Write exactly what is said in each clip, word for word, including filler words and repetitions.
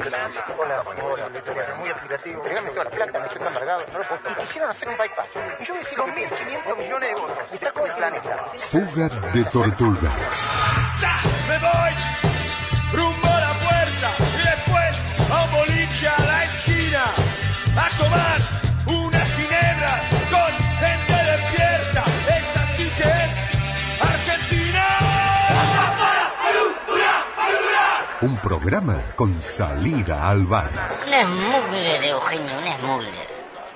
programa. Hola, hola, Victoria, muy explicativo. Entregame toda la plata, me estoy amargado, no lo puedo. Y quisieron hacer un bypass. Y yo decía, dos mil quinientos millones de votos. Y está con el planeta. Fuga de tortugas. Me voy rumbo a la puerta y después a un boliche a la esquina a tomar una ginebra con gente despierta. Esa sí que es Argentina. Un programa con salida al bar. Una mugre de Eugenio, una mugre.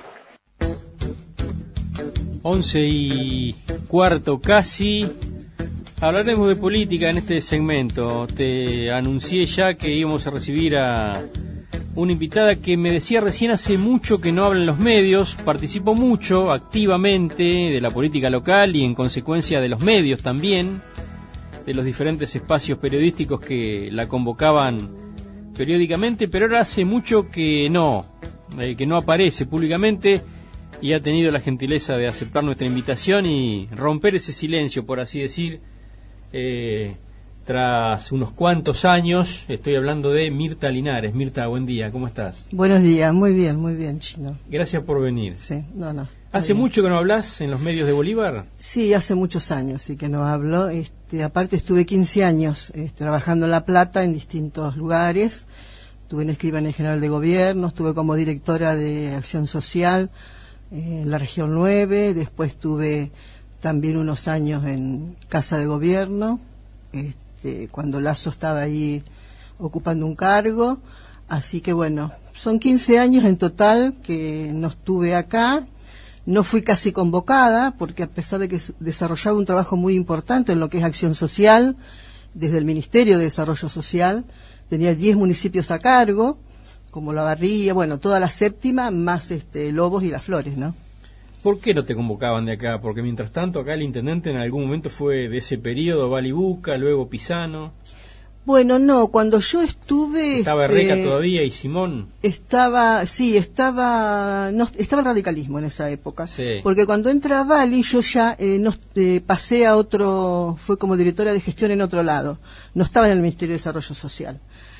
Once y cuarto casi. Hablaremos de política en este segmento. Te anuncié ya que íbamos a recibir a una invitada que me decía recién hace mucho que no habla en los medios. Participó mucho, activamente, de la política local y en consecuencia de los medios también, de los diferentes espacios periodísticos que la convocaban periódicamente, pero ahora hace mucho que no, eh, que no aparece públicamente y ha tenido la gentileza de aceptar nuestra invitación y romper ese silencio, por así decir, eh, tras unos cuantos años. Estoy hablando de Mirta Linares. Mirta, buen día, ¿cómo estás? Buenos días, muy bien, muy bien, Chino. Gracias por venir. Sí, no, no. ¿Hace bien. mucho que no hablas en los medios de Bolívar? Sí, hace muchos años, sí que no hablo. Este, aparte estuve quince años este, trabajando en La Plata, en distintos lugares. Estuve en Escribana General de Gobierno, estuve como directora de Acción Social eh, en la región nueve, después estuve también unos años en Casa de Gobierno, este, cuando Lasso estaba ahí ocupando un cargo. Así que bueno, son quince años en total que no estuve acá. No fui casi convocada, porque a pesar de que desarrollaba un trabajo muy importante en lo que es acción social, desde el Ministerio de Desarrollo Social, tenía diez municipios a cargo, como La Barría, bueno, toda la séptima, más este, Lobos y Las Flores, ¿no? ¿Por qué no te convocaban de acá? Porque mientras tanto acá el intendente en algún momento fue de ese periodo, Balibuca, luego Pisano. Bueno, no, cuando yo estuve... Estaba este, Reca todavía y Simón. Estaba, sí, estaba no, estaba el radicalismo en esa época. Sí. Porque cuando entra Bali, yo ya eh, no, eh, pasé a otro, fue como directora de gestión en otro lado. No estaba en el Ministerio de Desarrollo Social.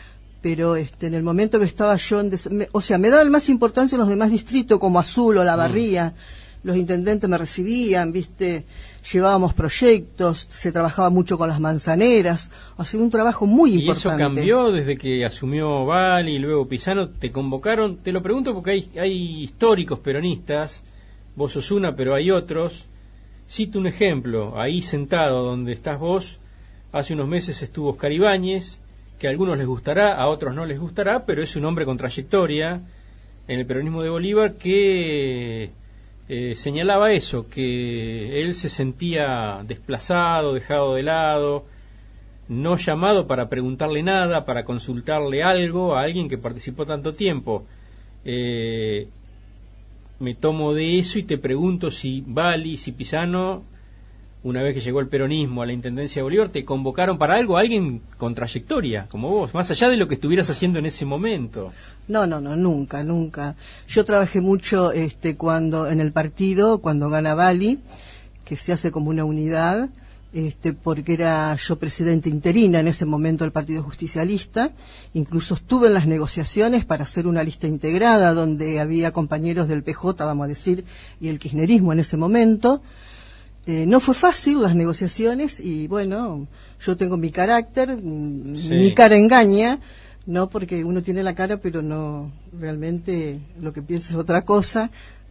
Pero este, en el momento que estaba yo, en des, me, o sea, me daban más importancia en los demás distritos, como Azul o La Barría. Mm. Los intendentes me recibían, viste, llevábamos proyectos, se trabajaba mucho con las manzaneras, o sea, un trabajo muy importante. ¿Y eso cambió desde que asumió Bali y luego Pisano? ¿Te convocaron? Te lo pregunto porque hay, hay históricos peronistas, vos sos una, pero hay otros. Cito un ejemplo, ahí sentado donde estás vos, hace unos meses estuvo Oscar Ibáñez, que a algunos les gustará, a otros no les gustará, pero es un hombre con trayectoria en el peronismo de Bolívar que... Eh, señalaba eso, que él se sentía desplazado, dejado de lado, no llamado para preguntarle nada, para consultarle algo a alguien que participó tanto tiempo. Eh, me tomo de eso y te pregunto si Bali, si Pisano, una vez que llegó el peronismo a la Intendencia de Bolívar, te convocaron para algo, alguien con trayectoria, como vos, más allá de lo que estuvieras haciendo en ese momento. No, no, no, nunca, nunca. Yo trabajé mucho este, cuando en el partido, cuando gana Bali, que se hace como una unidad, este, porque era yo presidenta interina en ese momento del Partido Justicialista. Incluso estuve en las negociaciones para hacer una lista integrada donde había compañeros del P J, vamos a decir, y el kirchnerismo en ese momento. Eh, no fue fácil las negociaciones y bueno, yo tengo mi carácter, sí. Mi cara engaña, no porque uno tiene la cara pero no realmente lo que piensa es otra cosa.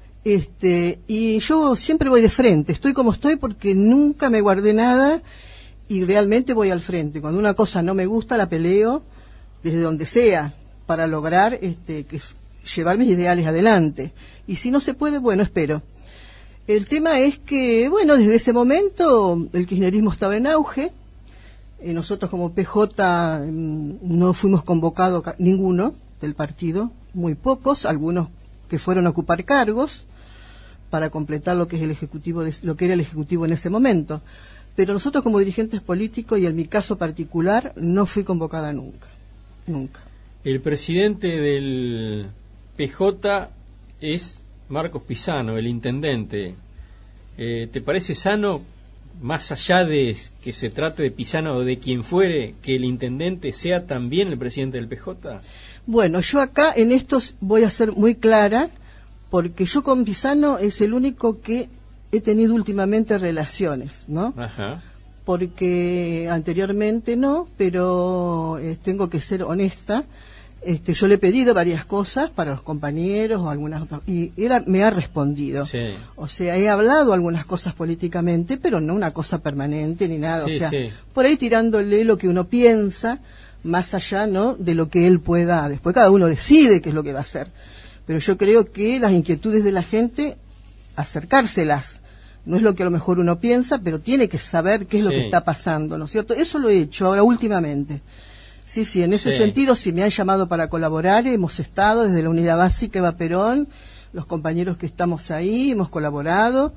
Este, y yo siempre voy de frente, estoy como estoy porque nunca me guardé nada y realmente voy al frente. Cuando una cosa no me gusta la peleo desde donde sea para lograr este, que llevar mis ideales adelante. Y si no se puede, bueno, espero. El tema es que, bueno, desde ese momento el kirchnerismo estaba en auge. Eh, nosotros como P J mmm, no fuimos convocados ninguno del partido, muy pocos, algunos que fueron a ocupar cargos para completar lo que es el ejecutivo, de, lo que era el ejecutivo en ese momento. Pero nosotros como dirigentes políticos y en mi caso particular no fui convocada nunca, nunca. El presidente del P J es Marcos Pisano, el intendente. Eh, ¿Te parece sano, más allá de que se trate de Pisano o de quien fuere, que el intendente sea también el presidente del P J? Bueno, yo acá en estos voy a ser muy clara, porque yo con Pisano es el único que he tenido últimamente relaciones, ¿no? Ajá. Porque anteriormente no, pero eh, tengo que ser honesta. Este, yo le he pedido varias cosas para los compañeros o algunas otras, y él ha, me ha respondido. Sí. O sea, he hablado algunas cosas políticamente, pero no una cosa permanente ni nada. Sí, o sea, sí. por ahí tirándole lo que uno piensa, más allá, ¿no?, de lo que él pueda. Después cada uno decide qué es lo que va a hacer. Pero yo creo que las inquietudes de la gente, acercárselas. No es lo que a lo mejor uno piensa, pero tiene que saber qué es lo Sí. que está pasando, ¿no es cierto? Eso lo he hecho ahora últimamente. Sí, sí, en ese Sí. sentido, si me han llamado para colaborar, hemos estado desde la Unidad Básica Eva Perón, los compañeros que estamos ahí, hemos colaborado.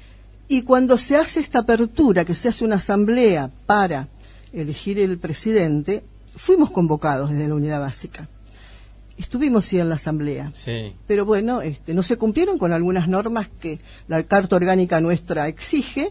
Y cuando se hace esta apertura, que se hace una asamblea para elegir el presidente, fuimos convocados desde la Unidad Básica. Estuvimos sí en la asamblea. Sí. Pero bueno, este, no se cumplieron con algunas normas que la Carta Orgánica nuestra exige.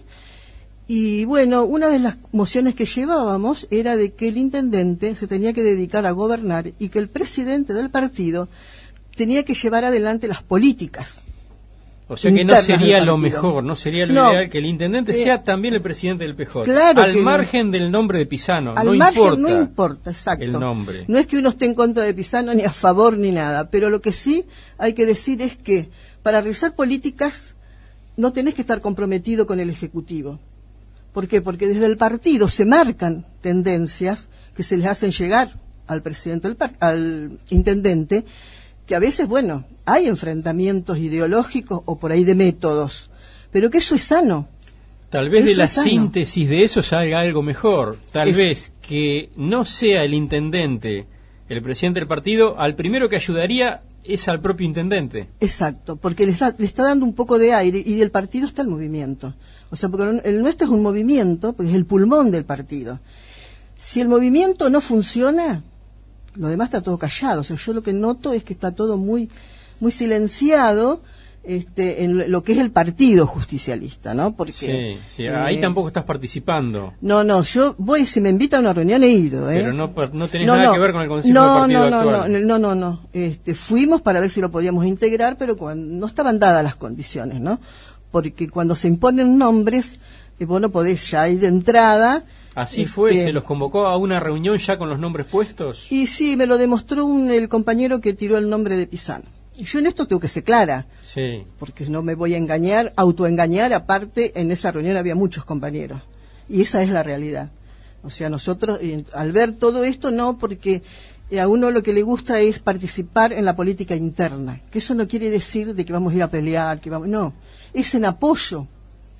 Y bueno, una de las mociones que llevábamos era de que el intendente se tenía que dedicar a gobernar y que el presidente del partido tenía que llevar adelante las políticas. O sea que no internas sería del lo partido. mejor, no sería lo No. ideal que el intendente Eh, sea también el presidente del P J. Claro al que no. margen del nombre de Pisano, Al no margen importa. no importa, exacto. el nombre. No es que uno esté en contra de Pisano ni a favor ni nada, pero lo que sí hay que decir es que para realizar políticas no tenés que estar comprometido con el Ejecutivo. ¿Por qué? Porque desde el partido se marcan tendencias que se les hacen llegar al presidente, del par- al intendente, que a veces, bueno, hay enfrentamientos ideológicos o por ahí de métodos, pero que eso es sano. Tal vez de Eso la es sano. síntesis de eso salga algo mejor. Tal Es- vez que no sea el intendente el presidente del partido, al primero que ayudaría es al propio intendente. Exacto, porque le está, le está dando un poco de aire y del partido está el movimiento. O sea, porque el nuestro es un movimiento, porque es el pulmón del partido. Si el movimiento no funciona, lo demás está todo callado. O sea, yo lo que noto es que está todo muy, muy silenciado este, en lo que es el partido justicialista, ¿no? Porque Sí, sí, eh, ahí tampoco estás participando. No, no, yo voy, si me invita a una reunión he ido, ¿eh? Pero no, per- no tenés nada que ver con el Consejo no, del Partido no, no, actual. No, no, no, no. Este, fuimos para ver si lo podíamos integrar, pero cuando, no estaban dadas las condiciones, ¿no? Porque cuando se imponen nombres, eh, vos no podés ya ir de entrada. Así fue, este, se los convocó a una reunión ya con los nombres puestos. Y sí, me lo demostró un, el compañero que tiró el nombre de Pisano. Y yo en esto tengo que ser clara, Sí, porque no me voy a engañar, autoengañar, aparte en esa reunión había muchos compañeros. Y esa es la realidad. O sea, nosotros, eh, al ver todo esto, no, porque eh, a uno lo que le gusta es participar en la política interna, que eso no quiere decir de que vamos a ir a pelear, que vamos, no, es en apoyo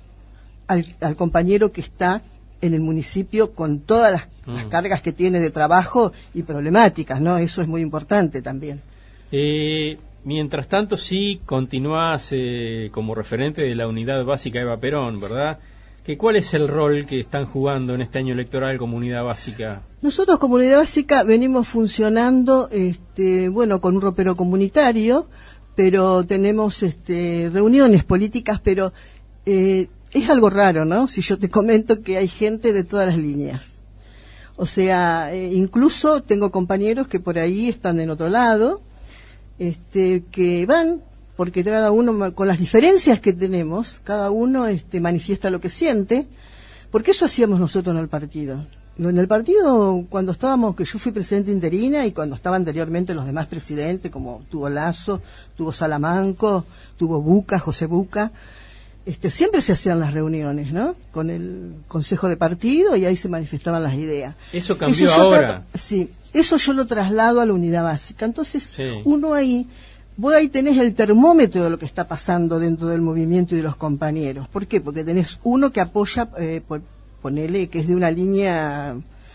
al, al compañero que está en el municipio con todas las, Mm. las cargas que tiene de trabajo y problemáticas, ¿no? Eso es muy importante también. Eh, mientras tanto, sí continuás eh, como referente de la Unidad Básica Eva Perón, ¿verdad? ¿Que ¿Cuál es el rol que están jugando en este año electoral como Unidad Básica? Nosotros, como Unidad Básica, venimos funcionando, este, bueno, con un ropero comunitario, pero tenemos este, reuniones políticas, pero eh, es algo raro, ¿no? Si yo te comento que hay gente de todas las líneas. O sea, eh, incluso tengo compañeros que por ahí están en otro lado, este, que van, porque cada uno, con las diferencias que tenemos, cada uno este, manifiesta lo que siente, porque eso hacíamos nosotros en el partido. En el partido, cuando estábamos, que yo fui presidente interina y cuando estaba anteriormente los demás presidentes, como tuvo Lazo, tuvo Salamanco, tuvo Buca, José Buca, este, siempre se hacían las reuniones, ¿no? Con el Consejo de Partido y ahí se manifestaban las ideas. Eso cambió yo ahora. tra- sí, eso yo lo traslado a la Unidad Básica. Entonces, Sí. uno ahí, vos ahí tenés el termómetro de lo que está pasando dentro del movimiento y de los compañeros. ¿Por qué? Porque tenés uno que apoya, eh, por, ponele, que es de una línea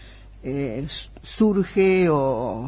eh, surge o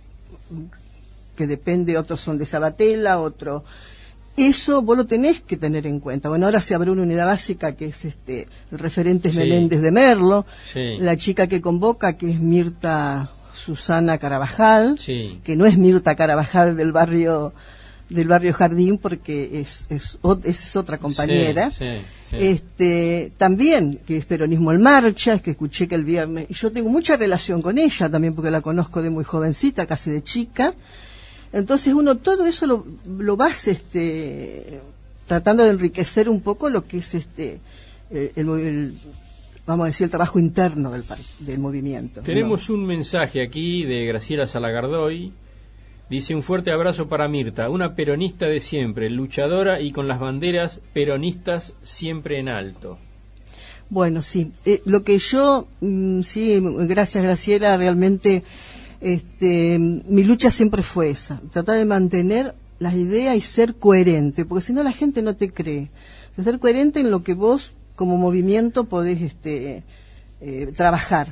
que depende, otros son de Sabatella, otro... Eso vos lo tenés que tener en cuenta. Bueno, ahora se abrió una unidad básica que es este el referente es Sí. Menéndez de Merlo, Sí. la chica que convoca que es Mirta Susana Carabajal, Sí. que no es Mirta Carabajal del barrio del barrio Jardín porque es es, ot- es otra compañera. Sí, sí, Sí. Este, también, que es Peronismo en Marcha, es que escuché que el viernes, y yo tengo mucha relación con ella también porque la conozco de muy jovencita, casi de chica. Entonces uno todo eso lo, lo vas este, tratando de enriquecer un poco lo que es este el, el, el vamos a decir el trabajo interno del, del movimiento. Tenemos ¿no? un mensaje aquí de Graciela Salagardoy. Dice: un fuerte abrazo para Mirta, una peronista de siempre, luchadora y con las banderas peronistas siempre en alto. Bueno, sí, eh, lo que yo, mm, sí, gracias Graciela, realmente este, mi lucha siempre fue esa, tratar de mantener las ideas y ser coherente, porque si no la gente no te cree. O sea, ser coherente en lo que vos como movimiento podés este, eh, trabajar.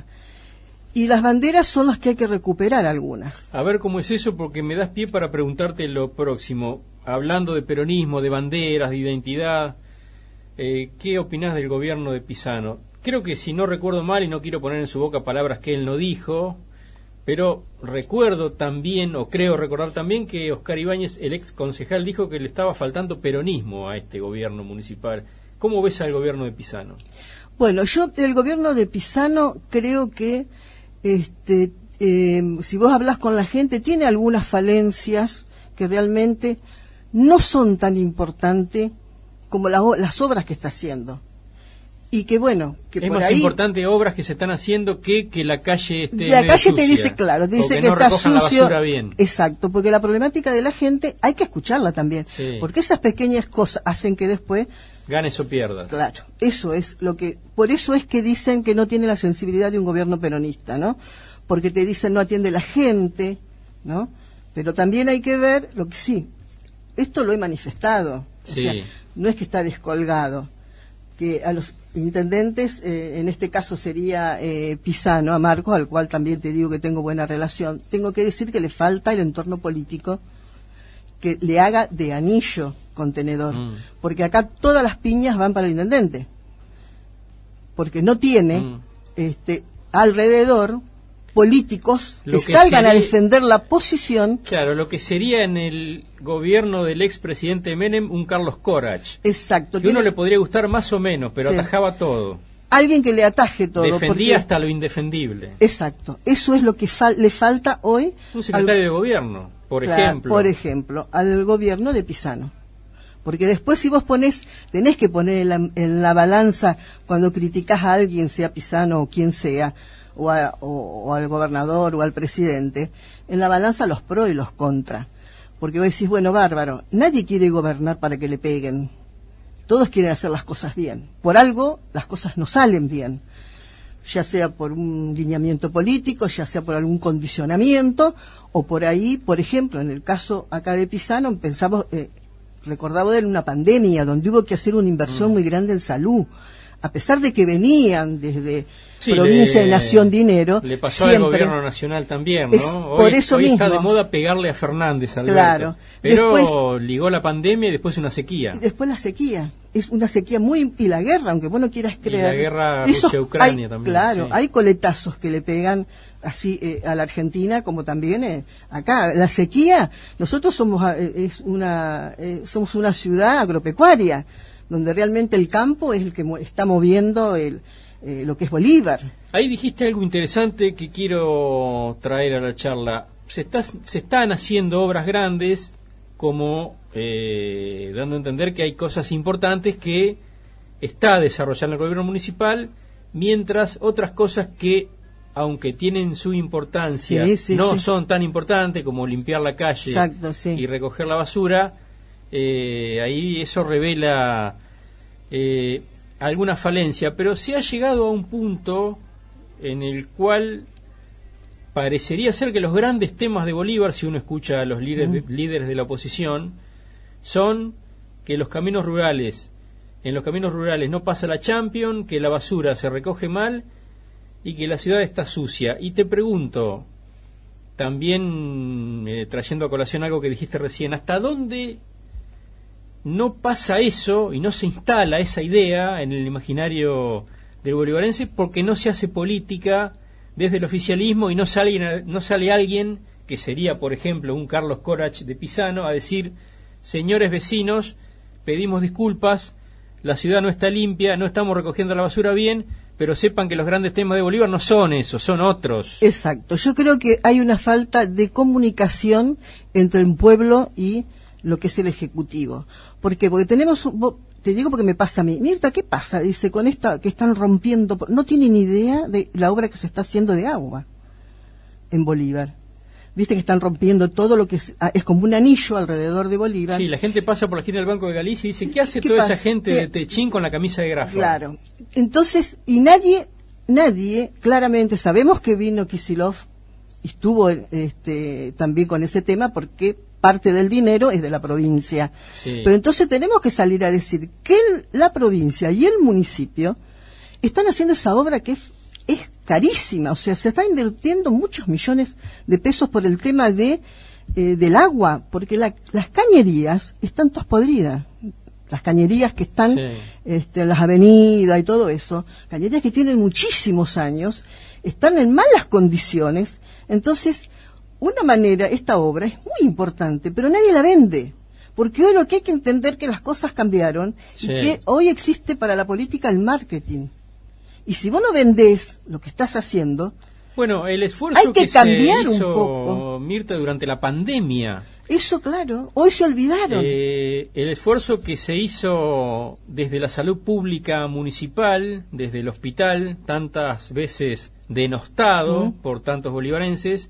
Y las banderas son las que hay que recuperar algunas. A ver cómo es eso, porque me das pie para preguntarte lo próximo. Hablando de peronismo, de banderas, de identidad, eh, ¿qué opinás del gobierno de Pisano? Creo que, si no recuerdo mal, y no quiero poner en su boca palabras que él no dijo, pero recuerdo también, o creo recordar también, que Oscar Ibáñez, el ex concejal, dijo que le estaba faltando peronismo a este gobierno municipal. ¿Cómo ves al gobierno de Pisano? Bueno, yo del gobierno de Pisano creo que Este, eh, si vos hablas con la gente, tiene algunas falencias que realmente no son tan importantes como la, las obras que está haciendo. Y que bueno, que es por más ahí, importante obras que se están haciendo que que la calle esté la calle sucia, te dice claro, te dice que, que no está recojan la sucio. basura bien. Exacto, porque la problemática de la gente hay que escucharla también, Sí. porque esas pequeñas cosas hacen que después, ganes o pierdas. claro, eso es lo que, por eso es que dicen que no tiene la sensibilidad de un gobierno peronista, ¿no? Porque te dicen no atiende la gente, ¿no? Pero también hay que ver lo que sí, esto lo he manifestado, Sí. o sea, no es que está descolgado, que a los intendentes, eh, en este caso sería eh, Pisano, a Marcos, al cual también te digo que tengo buena relación, tengo que decir que le falta el entorno político que le haga de anillo contenedor, Mm. porque acá todas las piñas van para el intendente, porque no tiene Mm. este alrededor políticos Lo que, que salgan a sería- defender la posición. Claro, lo que sería en el gobierno del expresidente Menem un Carlos Corach, Exacto, que uno tiene le podría gustar más o menos, pero Sí. atajaba todo. alguien que le ataje todo. Defendía porque- hasta lo indefendible. Exacto, eso es lo que fal- le falta hoy Un secretario al- de gobierno, por Claro, ejemplo. por ejemplo, al gobierno de Pisano. Porque después si vos ponés, tenés que poner en la, en la balanza cuando criticás a alguien, sea Pisano o quien sea, o, a- o- o al gobernador o al presidente, en la balanza los pro y los contra. Porque vos decís, bueno, bárbaro, nadie quiere gobernar para que le peguen. Todos quieren hacer las cosas bien. Por algo, las cosas no salen bien. Ya sea por un lineamiento político, ya sea por algún condicionamiento, o por ahí, por ejemplo, en el caso acá de Pisano, pensamos, eh, recordaba de una pandemia donde hubo que hacer una inversión Mm. muy grande en salud. A pesar de que venían desde Sí, provincia le- de Nación dinero, Le pasó al siempre, gobierno nacional también, Es ¿no? por Hoy, eso hoy está mismo. de moda pegarle a Fernández, Alberto. Claro. Pero Después- ligó la pandemia y después una sequía. y después la sequía. Es una sequía muy... Y la guerra, aunque vos no quieras Y creer. la guerra Esos- Rusia-Ucrania hay- también, Claro, sí. hay coletazos que le pegan así eh, a la Argentina como también eh, acá. La sequía, nosotros somos eh, es una eh, somos una ciudad agropecuaria, donde realmente el campo es el que mo- está moviendo el, eh, lo que es Bolívar. Ahí dijiste algo interesante que quiero traer a la charla. Se, está, se están haciendo obras grandes, como eh, dando a entender que hay cosas importantes que está desarrollando el gobierno municipal, mientras otras cosas que, aunque tienen su importancia, Sí, sí, no sí. son tan importantes como limpiar la calle Exacto, sí. y recoger la basura. Eh, ahí eso revela eh, alguna falencia, pero se ha llegado a un punto en el cual parecería ser que los grandes temas de Bolívar, si uno escucha a los líderes, de, líderes de la oposición, son que los caminos rurales, en los caminos rurales no pasa la Champion, que la basura se recoge mal y que la ciudad está sucia. Y te pregunto, también eh, trayendo a colación algo que dijiste recién, ¿hasta dónde no pasa eso y no se instala esa idea en el imaginario del bolivarense porque no se hace política desde el oficialismo y no sale, no sale alguien, que sería por ejemplo un Carlos Corach de Pisano, a decir: señores vecinos, pedimos disculpas, la ciudad no está limpia, no estamos recogiendo la basura bien, pero sepan que los grandes temas de Bolívar no son esos, son otros. Exacto, yo creo que hay una falta de comunicación entre el pueblo y lo que es el Ejecutivo. ¿Por qué? Porque tenemos, te digo porque me pasa a mí, Mirta, ¿qué pasa? Dice, con esta que están rompiendo, no tienen idea de la obra que se está haciendo de agua en Bolívar. Viste que están rompiendo todo lo que es, es como un anillo alrededor de Bolívar. Sí, la gente pasa por la esquina del Banco de Galicia y dice, ¿qué hace ¿Qué toda pasa? esa gente ¿Qué? de Techín con la camisa de Grafa? Claro. Entonces, y nadie, nadie, claramente sabemos que vino Kicillof y estuvo este, también con ese tema porque parte del dinero es de la provincia. Sí. Pero entonces tenemos que salir a decir que el, la provincia y el municipio están haciendo esa obra que es es carísima, o sea, se está invirtiendo muchos millones de pesos por el tema de eh, del agua, porque la, las cañerías están todas podridas, las cañerías que están Sí. este, en las avenidas y todo eso, cañerías que tienen muchísimos años, están en malas condiciones, entonces, una manera, esta obra es muy importante, pero nadie la vende. Porque hoy lo que hay que entender que las cosas cambiaron Sí. y que hoy existe para la política el marketing. Y si vos no vendés lo que estás haciendo, Bueno, el esfuerzo hay que, que cambiar se hizo, un poco. Mirta, durante la pandemia, Eso, claro, hoy se olvidaron. eh, el esfuerzo que se hizo desde la salud pública municipal, desde el hospital, tantas veces denostado Mm. por tantos bolivarenses,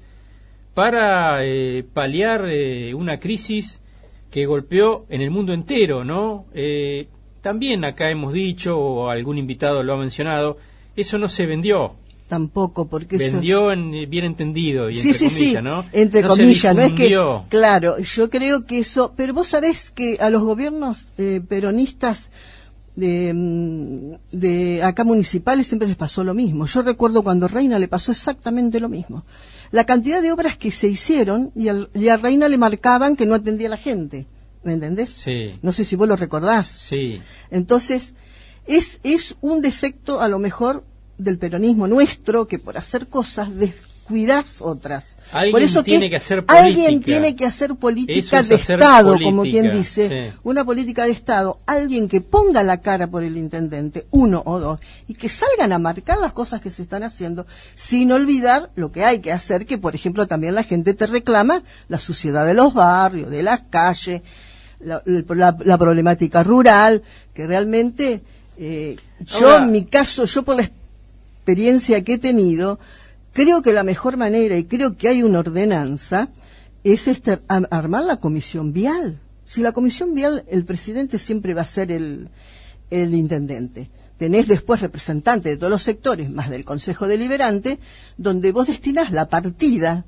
para eh, paliar eh, una crisis que golpeó en el mundo entero, ¿no? Eh, también acá hemos dicho, o algún invitado lo ha mencionado, eso no se vendió. Tampoco, porque eso... Vendió en eh, bien entendido y Sí, entre sí, comillas, sí, ¿no? entre No se comillas, no es que... difundió. Claro, yo creo que eso... Pero vos sabés que a los gobiernos eh, peronistas de, mm, de acá municipales siempre les pasó lo mismo. Yo recuerdo cuando a Reina le pasó exactamente lo mismo. La cantidad de obras que se hicieron y, al, y a Reina le marcaban que no atendía a la gente. ¿Me entendés? Sí. No sé si vos lo recordás. Sí. Entonces, es, es un defecto a lo mejor del peronismo nuestro, que por hacer cosas descuidás otras. Alguien por eso tiene que, que hacer alguien política. tiene que hacer política Eso es de hacer Estado, política, como quien dice, sí. una política de Estado, alguien que ponga la cara por el intendente, uno o dos, y que salgan a marcar las cosas que se están haciendo, sin olvidar lo que hay que hacer, que por ejemplo también la gente te reclama, la suciedad de los barrios, de las calles, La, la, la problemática rural, que realmente eh, yo Ahora, en mi caso, yo por la experiencia que he tenido, creo que la mejor manera, y creo que hay una ordenanza, es este, armar la comisión vial. Si la comisión vial, el presidente siempre va a ser el, el intendente. Tenés después representantes de todos los sectores, más del Consejo Deliberante, donde vos destinás la partida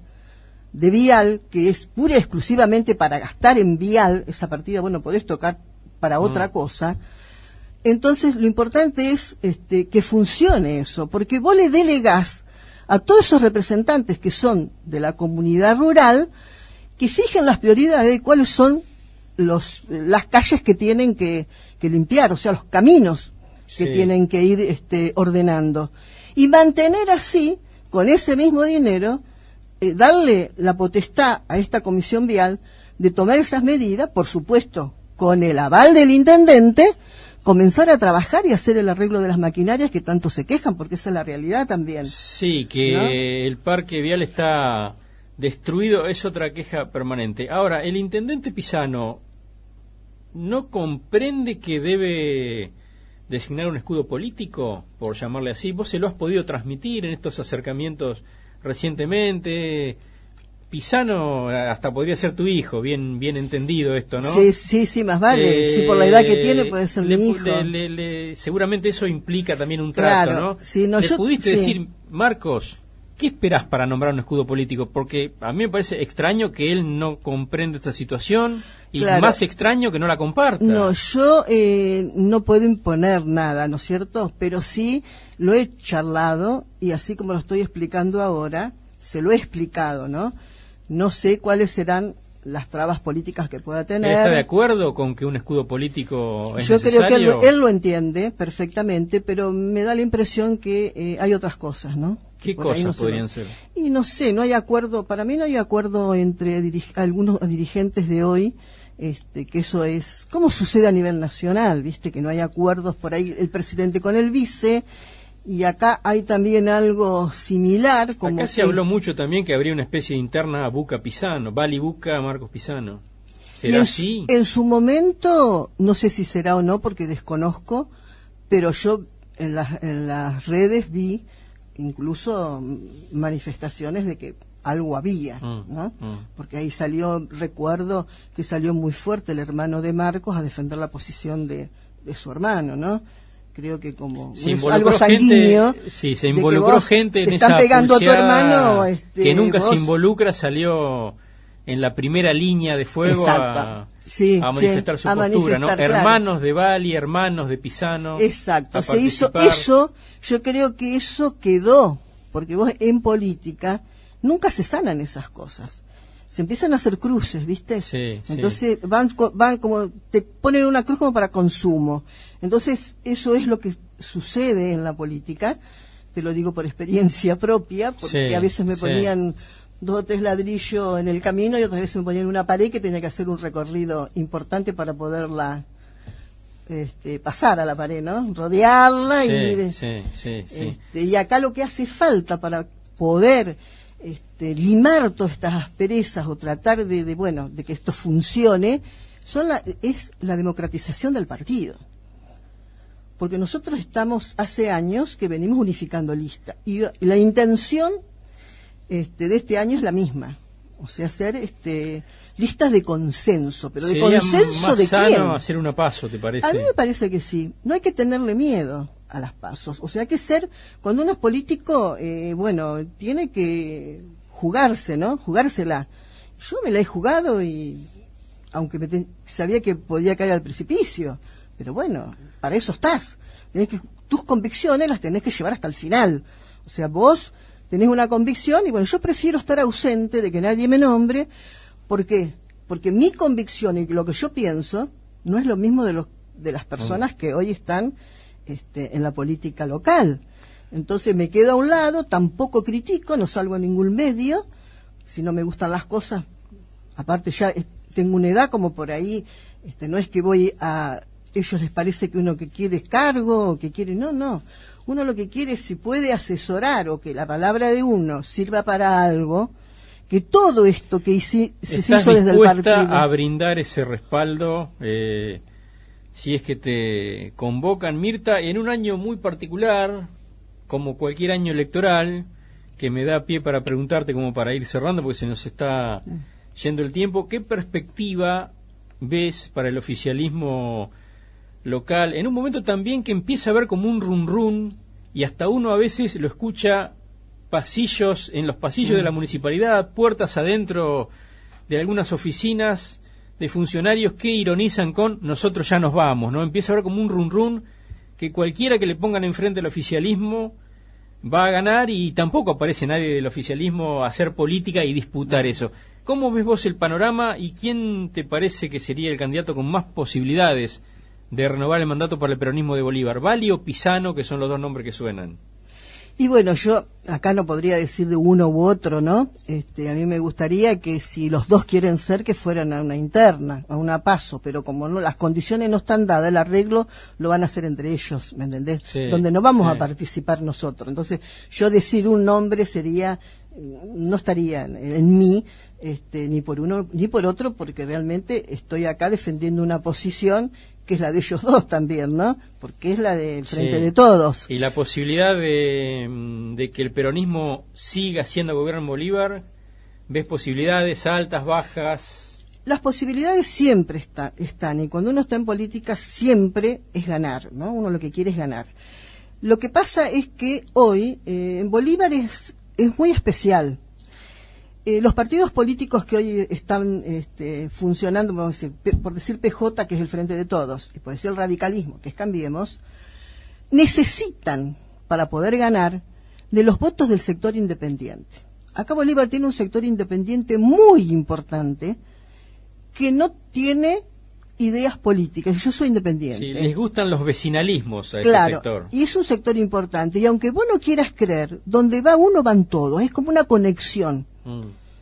de vial, que es pura y exclusivamente para gastar en vial, esa partida, bueno, podés tocar para otra Mm. cosa. Entonces, lo importante es este, que funcione eso, porque vos le delegás a todos esos representantes que son de la comunidad rural, que fijen las prioridades de cuáles son los, las calles que tienen que, que limpiar, o sea, los caminos que Sí. tienen que ir este, ordenando. Y mantener así, con ese mismo dinero, Eh, darle la potestad a esta comisión vial de tomar esas medidas, por supuesto, con el aval del intendente, comenzar a trabajar y hacer el arreglo de las maquinarias que tanto se quejan, porque esa es la realidad también. Sí, que ¿no? el parque vial está destruido, es otra queja permanente. Ahora, el intendente Pisano no comprende que debe designar un escudo político, por llamarle así. ¿Vos se lo has podido transmitir en estos acercamientos recientemente? Pisano hasta podría ser tu hijo, bien bien entendido esto, ¿no? Sí, sí, sí, más vale. Eh, si por la edad que tiene puede ser le, mi hijo. le- le- le- seguramente eso implica también un Claro, trato, ¿no? sí, no, ¿Le yo- pudiste sí. decir, Marcos, qué esperás para nombrar un escudo político? Porque a mí me parece extraño que él no comprenda esta situación y Claro. más extraño que no la comparta. No, yo eh, no puedo imponer nada, ¿no es cierto? Pero sí lo he charlado y así como lo estoy explicando ahora, se lo he explicado, ¿no? No sé cuáles serán las trabas políticas que pueda ¿Él tener. está de acuerdo con que un escudo político es Yo creo que él, necesario? lo- él lo entiende perfectamente, pero me da la impresión que eh, hay otras cosas, ¿no? ¿Qué Por ahí cosas no se podrían lo- ser? Y no sé, no hay acuerdo, para mí no hay acuerdo entre dirig- algunos dirigentes de hoy este, que eso es, como sucede a nivel nacional, viste, que no hay acuerdos por ahí el presidente con el vice, y acá hay también algo similar. Como acá se que, habló mucho también que habría una especie de interna a Buca Pisano, Vali Buca, Marcos Pisano. ¿Será en, así? En su momento, no sé si será o no, porque desconozco, pero yo en las, en las redes vi incluso manifestaciones de que algo había, mm, ¿no? Mm. Porque ahí salió, recuerdo que salió muy fuerte el hermano de Marcos a defender la posición de, de su hermano, ¿no? Creo que como se es algo sanguíneo. Gente, sí, se involucró gente en están esa pegando a tu hermano, este, que nunca vos... se involucra, salió en la primera línea de fuego a, sí, a manifestar sí, su a postura, manifestar, ¿no? claro. Hermanos de Bali, hermanos de Pisano. Exacto, se hizo eso, yo creo que eso quedó, porque vos en política nunca se sanan esas cosas. Se empiezan a hacer cruces, ¿viste? Sí, Entonces sí. van van como te ponen una cruz como para consumo. Entonces eso es lo que sucede en la política. Te lo digo por experiencia propia, porque sí, a veces me sí. ponían dos o tres ladrillos en el camino y otras veces me ponían una pared que tenía que hacer un recorrido importante para poderla este, pasar a la pared, ¿no? Rodearla sí, y de, sí, sí, sí. Este, y acá lo que hace falta para poder este, limar todas estas asperezas o tratar de, de bueno de que esto funcione son la, es la democratización del partido, porque nosotros estamos hace años que venimos unificando listas y la intención este, de este año es la misma, o sea, hacer este, listas de consenso, pero de ¿Sería consenso más de sano quién? hacer una paso, te parece? A mí me parece que sí, no hay que tenerle miedo a las pasos, o sea, hay que ser, cuando uno es político, eh, bueno, tiene que jugarse, ¿no? Jugársela. Yo me la he jugado y, aunque me te, sabía que podía caer al precipicio, pero bueno, para eso estás. Tenés que, tus convicciones las tenés que llevar hasta el final. O sea, vos tenés una convicción y bueno, yo prefiero estar ausente de que nadie me nombre. ¿Por qué? Porque mi convicción y lo que yo pienso no es lo mismo de los de las personas que hoy están este, en la política local. Entonces me quedo a un lado, tampoco critico, no salgo a ningún medio. Si no me gustan las cosas, aparte ya tengo una edad como por ahí, este, no es que voy a... ellos les parece que uno que quiere es cargo, o que quiere... No, no. Uno lo que quiere es si puede asesorar o que la palabra de uno sirva para algo, que todo esto que hici, se hizo desde el partido... ¿Estás dispuesta a brindar ese respaldo eh, si es que te convocan, Mirta, en un año muy particular, como cualquier año electoral, que me da pie para preguntarte como para ir cerrando, porque se nos está yendo el tiempo? ¿Qué perspectiva ves para el oficialismo local, en un momento también que empieza a haber como un run run y hasta uno a veces lo escucha pasillos, en los pasillos mm. de la municipalidad, puertas adentro de algunas oficinas de funcionarios que ironizan con nosotros ya nos vamos, ¿no? Empieza a haber como un run run que cualquiera que le pongan enfrente al oficialismo va a ganar, y tampoco aparece nadie del oficialismo a hacer política y disputar eso. ¿Cómo ves vos el panorama y quién te parece que sería el candidato con más posibilidades de renovar el mandato para el peronismo de Bolívar? ¿Vali o Pisano, que son los dos nombres que suenan? Y bueno, yo acá no podría decir de uno u otro, ¿no? Este, a mí me gustaría que si los dos quieren ser, que fueran a una interna, a una paso, pero como no las condiciones no están dadas, el arreglo lo van a hacer entre ellos, ¿me entendés? Sí, donde no vamos sí. a participar nosotros. Entonces, yo decir un nombre sería, no estaría en, en mí, este, ni por uno ni por otro, porque realmente estoy acá defendiendo una posición que es la de ellos dos también, ¿no? Porque es la del Frente sí. de Todos. Y la posibilidad de, de que el peronismo siga siendo gobierno en Bolívar, ¿ves posibilidades altas, bajas? Las posibilidades siempre está, están, y cuando uno está en política siempre es ganar, ¿no? Uno lo que quiere es ganar. Lo que pasa es que hoy eh, en Bolívar es, es muy especial. Eh, los partidos políticos que hoy están este, funcionando, vamos a decir, pe, por decir P J, que es el Frente de Todos, y por decir el radicalismo, que es Cambiemos, necesitan, para poder ganar, de los votos del sector independiente. Acá Bolívar tiene un sector independiente muy importante que no tiene ideas políticas. Yo soy independiente. Sí, les gustan los vecinalismos a claro, ese sector. Y es un sector importante. Y aunque vos no quieras creer, donde va uno van todos. Es como una conexión. Mm.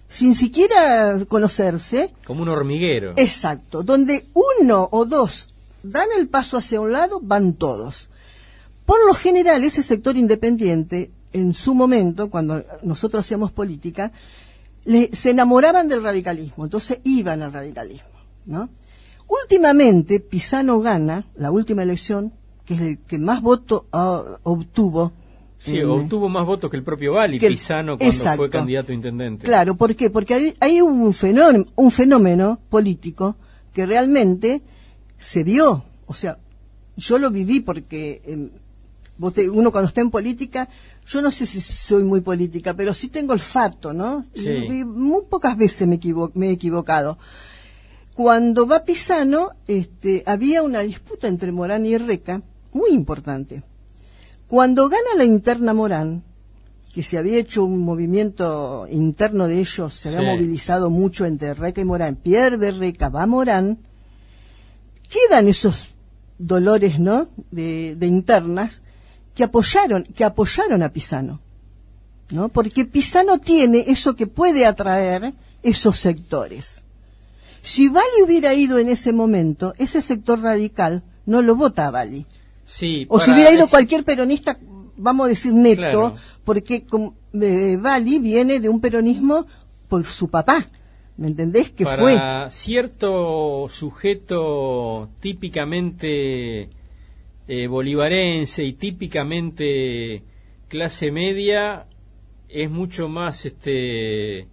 sin siquiera conocerse. Como un hormiguero. Exacto, donde uno o dos dan el paso hacia un lado, van todos. Por lo general, ese sector independiente, en su momento, cuando nosotros hacíamos política, le, se enamoraban del radicalismo, entonces iban al radicalismo, ¿no? Últimamente, Pisano gana la última elección, que es el que más votos uh, obtuvo. Sí, en, obtuvo más votos que el propio Valli, que el, Pisano, cuando exacto. fue candidato a intendente. Claro, ¿por qué? Porque hay, hay un, fenómeno, un fenómeno político que realmente se vio. O sea, yo lo viví porque eh, vos te, uno cuando está en política, yo no sé si soy muy política, pero sí tengo olfato, ¿no? Sí. Y, y muy pocas veces me, equivo, me he equivocado. Cuando va Pisano, este, había una disputa entre Morán y Reca, muy importante. Cuando gana la interna Morán, que se había hecho un movimiento interno de ellos, se había sí. movilizado mucho entre Reca y Morán, pierde Reca, va Morán, quedan esos dolores, ¿no?, de, de internas, que apoyaron, que apoyaron a Pisano, ¿no? Porque Pisano tiene eso que puede atraer esos sectores. Si Valli hubiera ido en ese momento, ese sector radical no lo vota a Valli. Sí, o si hubiera ido ese... cualquier peronista, vamos a decir neto, claro. porque con, eh, Valli viene de un peronismo por su papá, ¿me entendés? Que para fue cierto sujeto típicamente eh, bolivarense y típicamente clase media, es mucho más este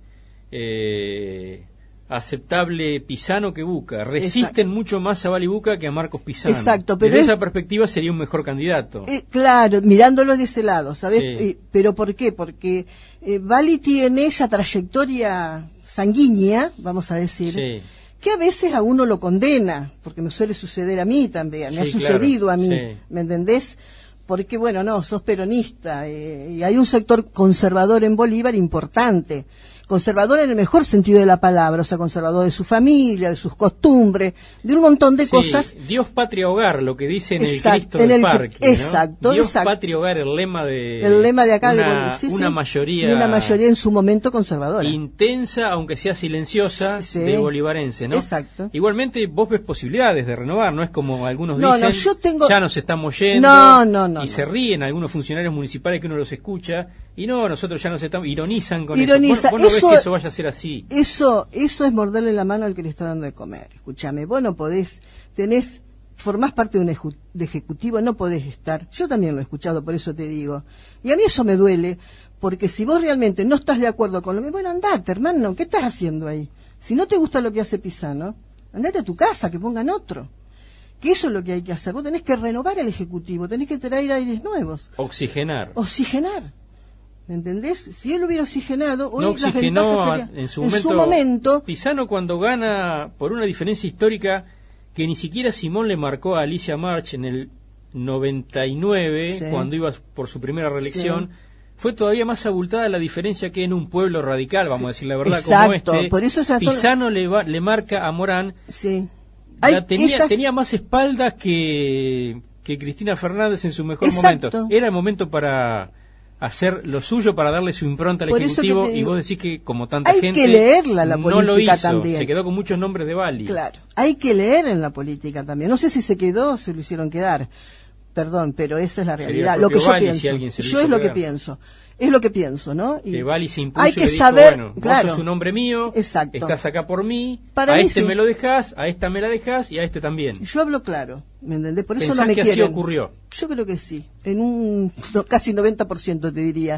eh, aceptable Pisano que Bucca. Resisten Exacto. mucho más a Valli Bucca que a Marcos Pisano. Exacto, pero desde es... esa perspectiva sería un mejor candidato. Eh, claro, mirándolo de ese lado, ¿sabes? Sí. Eh, pero ¿por qué? Porque eh, Valli tiene esa trayectoria sanguínea, vamos a decir, sí. que a veces a uno lo condena, porque me suele suceder a mí también, me sí, ha sucedido claro. a mí, sí. ¿me entendés? Porque, bueno, no, sos peronista, eh, y hay un sector conservador en Bolívar importante, conservador en el mejor sentido de la palabra, o sea, conservador de su familia, de sus costumbres, de un montón de sí, cosas. Dios, patria, hogar, lo que dice en exacto, el Cristo en del el, Parque, ¿no? exacto, Dios, exacto. patria, hogar, el lema de el lema de acá una, de sí, una sí, mayoría una mayoría en su momento conservadora, intensa, aunque sea silenciosa, sí, de bolivarense, ¿no? Exacto. Igualmente vos ves posibilidades de renovar, no es como algunos no, dicen, no, yo tengo... ya nos estamos yendo, no, no, no, y no. se ríen algunos funcionarios municipales que uno los escucha, y no, nosotros ya nos estamos, ironizan con Ironiza. eso. Vos, vos no eso, ves que eso vaya a ser así. Eso, eso es morderle la mano al que le está dando de comer. Escúchame, vos no podés, tenés, formás parte de un eju, de ejecutivo, no podés estar. Yo también lo he escuchado, por eso te digo. Y a mí eso me duele, porque si vos realmente no estás de acuerdo con lo que, bueno, andate, hermano, ¿qué estás haciendo ahí? Si no te gusta lo que hace Pisano, andate a tu casa, que pongan otro. Que eso es lo que hay que hacer. Vos tenés que renovar el ejecutivo, tenés que traer aires nuevos. Oxigenar. Oxigenar. ¿Me entendés? Si él hubiera oxigenado, hoy no las oxigenó ventajas serían, en, su, en momento, su momento. Pisano cuando gana por una diferencia histórica que ni siquiera Simón le marcó a Alicia March en el noventa y nueve, sí. cuando iba por su primera reelección, sí. fue todavía más abultada la diferencia que en un pueblo radical, vamos a decir la verdad, Exacto, como este. Por eso esas Pisano son... le, va, le marca a Morán. Sí. La tenía, esas... tenía más espaldas que, que Cristina Fernández en su mejor Exacto. momento. Era el momento para hacer lo suyo, para darle su impronta al Por Ejecutivo, y vos decís que como tanta hay gente que leerla, la no lo hizo, también. Se quedó con muchos nombres de Valli. Claro, hay que leer en la política también. No sé si se quedó o se lo hicieron quedar. Perdón, pero esa es la realidad. Lo que yo Valli, pienso. Si alguien se lo yo hizo es lo quedar. que pienso. Es lo que pienso, ¿no? Y que Valli se impuso hay que y le dijo, saber, bueno, claro, vos sos un hombre mío, exacto. estás acá por mí, Para a mí este sí. me lo dejás, a esta me la dejás y a este también. Yo hablo claro, ¿me entendés? Por eso ¿Pensás no me que quieren. así ocurrió? Yo creo que sí, en un no, casi noventa por ciento te diría.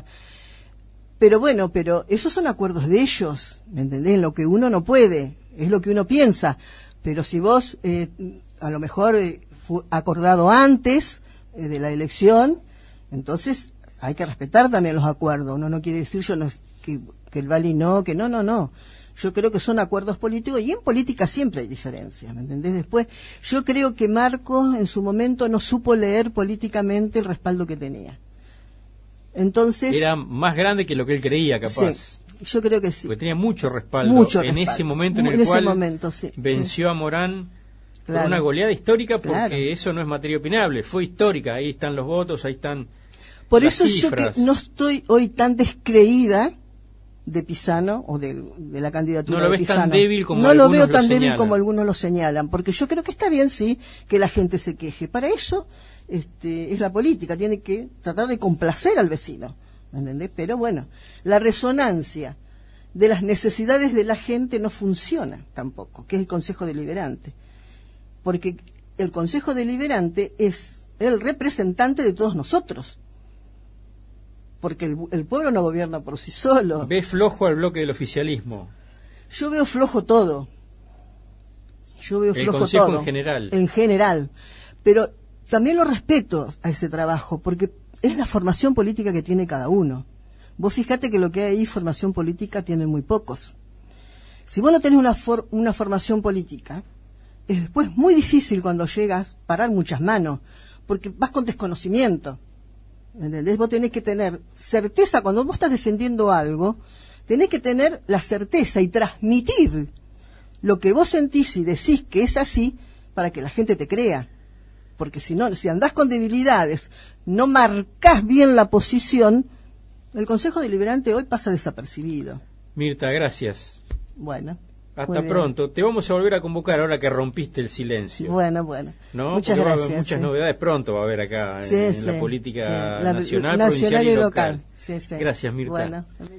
Pero bueno, pero esos son acuerdos de ellos, ¿me entendés? Lo que uno no puede, es lo que uno piensa. Pero si vos, eh, a lo mejor eh, fue acordado antes eh, de la elección, entonces hay que respetar también los acuerdos. Uno no quiere decir yo no, que, que el Valli no, que no, no, no. Yo creo que son acuerdos políticos y en política siempre hay diferencias, ¿me entendés? Después, yo creo que Marcos en su momento no supo leer políticamente el respaldo que tenía. Entonces era más grande que lo que él creía, capaz. Sí, yo creo que sí. Porque tenía mucho respaldo, mucho en respaldo. ese momento en el en cual ese momento, sí, venció sí. a Morán claro. por una goleada histórica, porque claro. eso no es materia opinable, fue histórica. Ahí están los votos, ahí están Por las eso cifras. Yo que no estoy hoy tan descreída de Pisano o de, de la candidatura no lo de ves Pisano. tan débil como no lo veo algunos tan lo débil señalan. como algunos lo señalan, porque yo creo que está bien, sí, que la gente se queje. Para eso este, es la política, tiene que tratar de complacer al vecino, ¿me entendés? Pero bueno, la resonancia de las necesidades de la gente no funciona tampoco, que es el Consejo Deliberante, porque el Consejo Deliberante es el representante de todos nosotros, porque el, el pueblo no gobierna por sí solo. ¿Ves flojo al bloque del oficialismo? Yo veo flojo todo. Yo veo El flojo Consejo todo. en general. En general. Pero también lo respeto a ese trabajo, porque es la formación política que tiene cada uno. Vos fijate que lo que hay ahí, formación política, tienen muy pocos. Si vos no tenés una, for- una formación política, es después muy difícil cuando llegas parar muchas manos, porque vas con desconocimiento. ¿Entendés? Vos tenés que tener certeza, cuando vos estás defendiendo algo, tenés que tener la certeza y transmitir lo que vos sentís y decís que es así para que la gente te crea. Porque si no, si andás con debilidades, no marcás bien la posición, el Consejo Deliberante hoy pasa desapercibido. Mirta, gracias. Bueno. Hasta pronto. Te vamos a volver a convocar ahora que rompiste el silencio. Bueno, bueno. ¿No? Muchas Porque va a gracias. haber muchas sí. novedades. Pronto va a haber acá en, sí, en sí, la política sí. La- nacional, nacional provincial y local. Sí, sí. Gracias, Mirta. Bueno.